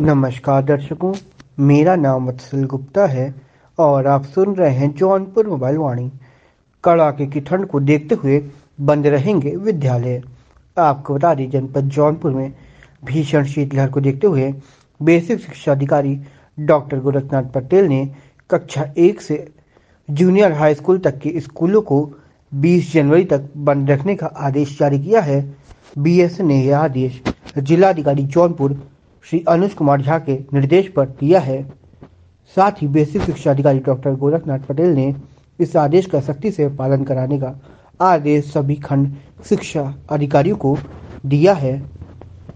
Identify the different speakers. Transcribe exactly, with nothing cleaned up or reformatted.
Speaker 1: नमस्कार दर्शकों, मेरा नाम वत्सल गुप्ता है और आप सुन रहे हैं जौनपुर मोबाइल वाणी। कड़ाके की ठंड को देखते हुए बंद रहेंगे विद्यालय। आपको बता दें, जनपद जौनपुर में भीषण शीतलहर को देखते हुए बेसिक शिक्षा अधिकारी डॉक्टर गोरखनाथ पटेल ने कक्षा एक से जूनियर हाई स्कूल तक के स्कूलों को बीस जनवरी तक बंद रखने का आदेश जारी किया है। बीएस ने यह आदेश जिलाधिकारी जौनपुर श्री अनुज कुमार झा के निर्देश पर दिया है। साथ ही बेसिक शिक्षा अधिकारी डॉक्टर गोरखनाथ पटेल ने इस आदेश का सख्ती से पालन कराने का आदेश सभी खंड शिक्षा अधिकारियों को दिया है।